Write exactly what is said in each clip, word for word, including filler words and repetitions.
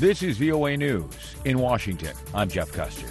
This is V O A News in Washington. I'm Jeff Custer.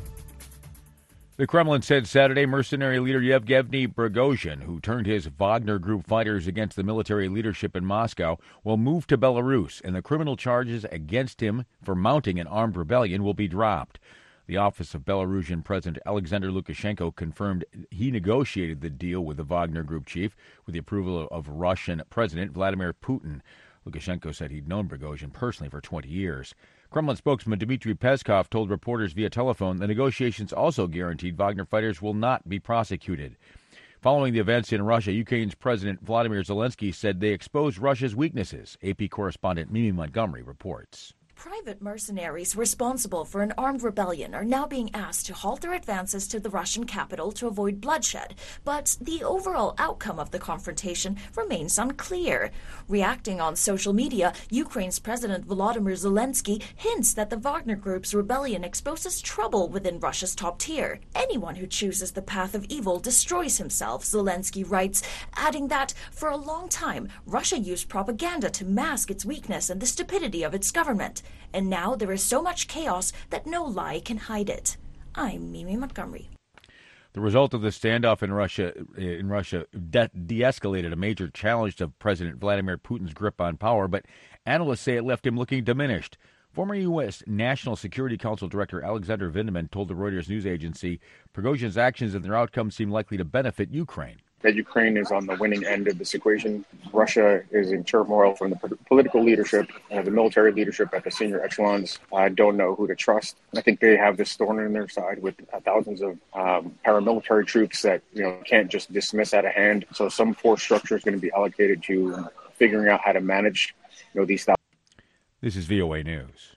The Kremlin said Saturday mercenary leader Yevgeny Prigozhin, who turned his Wagner Group fighters against the military leadership in Moscow, will move to Belarus, and the criminal charges against him for mounting an armed rebellion will be dropped. The office of Belarusian President Alexander Lukashenko confirmed he negotiated the deal with the Wagner Group chief with the approval of Russian President Vladimir Putin. Lukashenko said he'd known Prigozhin personally for twenty years. Kremlin spokesman Dmitry Peskov told reporters via telephone the negotiations also guaranteed Wagner fighters will not be prosecuted. Following the events in Russia, Ukraine's President Vladimir Zelensky said they exposed Russia's weaknesses. A P correspondent Mimi Montgomery reports. Private mercenaries responsible for an armed rebellion are now being asked to halt their advances to the Russian capital to avoid bloodshed, but the overall outcome of the confrontation remains unclear. Reacting on social media, Ukraine's President Volodymyr Zelensky hints that the Wagner Group's rebellion exposes trouble within Russia's top tier. Anyone who chooses the path of evil destroys himself, Zelensky writes, adding that, for a long time, Russia used propaganda to mask its weakness and the stupidity of its government. And now there is so much chaos that no lie can hide it. I'm Mimi Montgomery. The result of the standoff in Russia in Russia de- de-escalated a major challenge to President Vladimir Putin's grip on power, but analysts say it left him looking diminished. Former U S. National Security Council Director Alexander Vindman told the Reuters news agency Prigozhin's actions and their outcomes seem likely to benefit Ukraine. That Ukraine is on the winning end of this equation. Russia is in turmoil from the political leadership, uh, the military leadership at the senior echelons. I uh, don't know who to trust. I think they have this thorn in their side with uh, thousands of um, paramilitary troops that you know can't just dismiss out of hand. So some force structure is going to be allocated to figuring out how to manage you know these thousands. This is V O A News.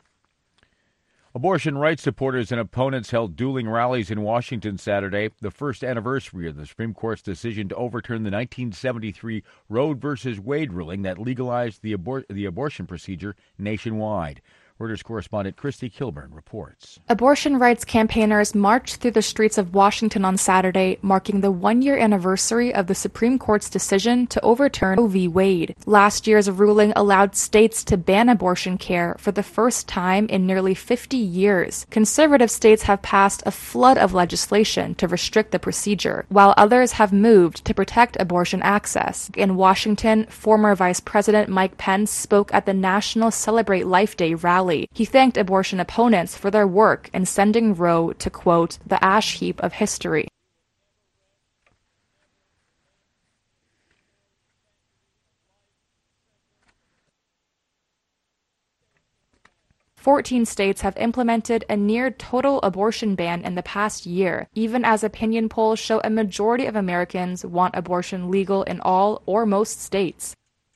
Abortion rights supporters and opponents held dueling rallies in Washington Saturday, the first anniversary of the Supreme Court's decision to overturn the nineteen seventy-three Roe v. Wade ruling that legalized the, abor- the abortion procedure nationwide. Reuters correspondent Christy Kilburn reports. Abortion rights campaigners marched through the streets of Washington on Saturday, marking the one-year anniversary of the Supreme Court's decision to overturn Roe v. Wade. Last year's ruling allowed states to ban abortion care for the first time in nearly fifty years. Conservative states have passed a flood of legislation to restrict the procedure, while others have moved to protect abortion access. In Washington, former Vice President Mike Pence spoke at the National Celebrate Life Day rally. He thanked abortion opponents for their work in sending Roe to, quote, the ash heap of history. Fourteen states have implemented a near-total abortion ban in the past year, even as opinion polls show a majority of Americans want abortion legal in all or most states.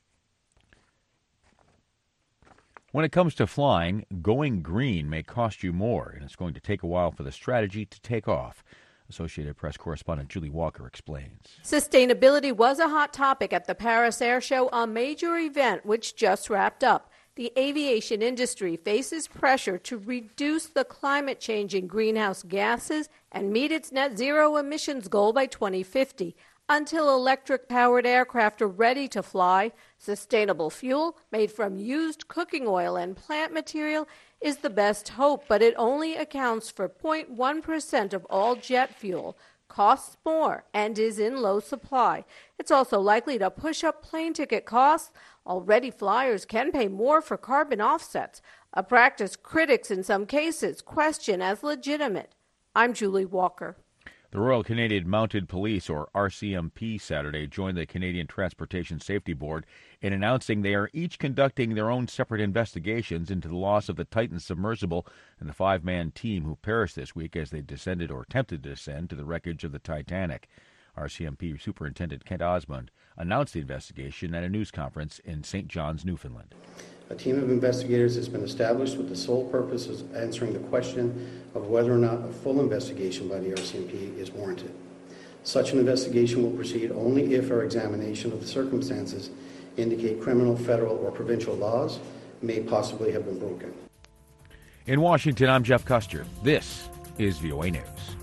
When it comes to flying, going green may cost you more, and it's going to take a while for the strategy to take off. Associated Press correspondent Julie Walker explains. Sustainability was a hot topic at the Paris Air Show, a major event which just wrapped up. The aviation industry faces pressure to reduce the climate-changing greenhouse gases and meet its net zero emissions goal by twenty fifty. Until electric-powered aircraft are ready to fly, sustainable fuel made from used cooking oil and plant material is the best hope, but it only accounts for zero point one percent of all jet fuel, costs more, and is in low supply. It's also likely to push up plane ticket costs. Already flyers can pay more for carbon offsets, a practice critics in some cases question as legitimate. I'm Julie Walker. The Royal Canadian Mounted Police, or R C M P, Saturday joined the Canadian Transportation Safety Board in announcing they are each conducting their own separate investigations into the loss of the Titan submersible and the five-man team who perished this week as they descended or attempted to descend to the wreckage of the Titanic. R C M P Superintendent Kent Osmond announced the investigation at a news conference in Saint John's, Newfoundland. A team of investigators has been established with the sole purpose of answering the question of whether or not a full investigation by the R C M P is warranted. Such an investigation will proceed only if our examination of the circumstances indicate criminal, federal, or provincial laws may possibly have been broken. In Washington, I'm Jeff Custer. This is V O A News.